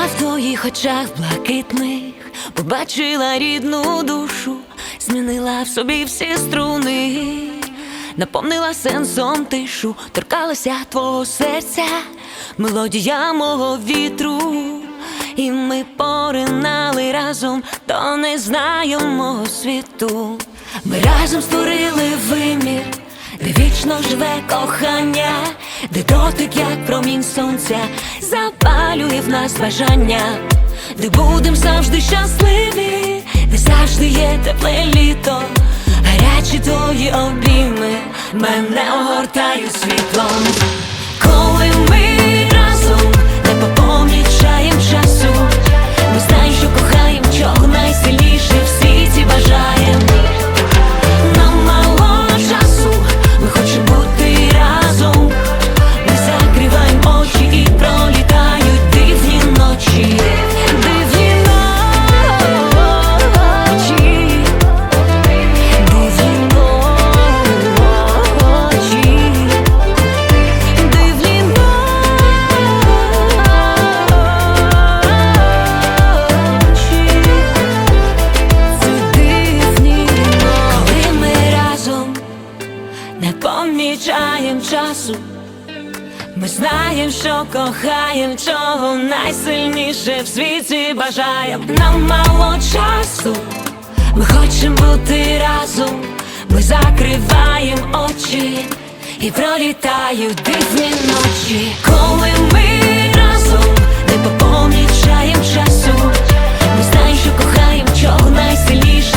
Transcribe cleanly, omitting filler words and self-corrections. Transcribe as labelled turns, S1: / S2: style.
S1: в твоїх очах блакитних побачила рідну душу, змінила в собі всі струни, наповнила сенсом тишу, торкалася твого серця, мелодія мого вітру, і ми поринали разом до незнайомого світу. Ми разом створили вимір, де вічно живе кохання, де дотик, як промінь сонця, запалює в нас бажання, де будем завжди щасливі, де завжди є тепле літо, гарячі твої обійми мене огортають світлом. Коли ми разом не помічаєм часу, ми знаємо, що кохаєм, чого найсильніше в світі бажаєм. Нам мало часу, ми хочемо бути разом, ми закриваємо очі і пролітають дивні ночі. Дивні ночі, дивні ночі, дивні ночі, це дивні. Коли ми разом не помічаєм часу, ми знаєм, що кохаєм, чого найсильніше в світі бажаєм. Нам мало часу, ми хочемо бути разом, ми закриваєм очі і пролітають дивні ночі. Коли ми разом не помічаєм часу, ми знаєм, що кохаєм, чого найсильніше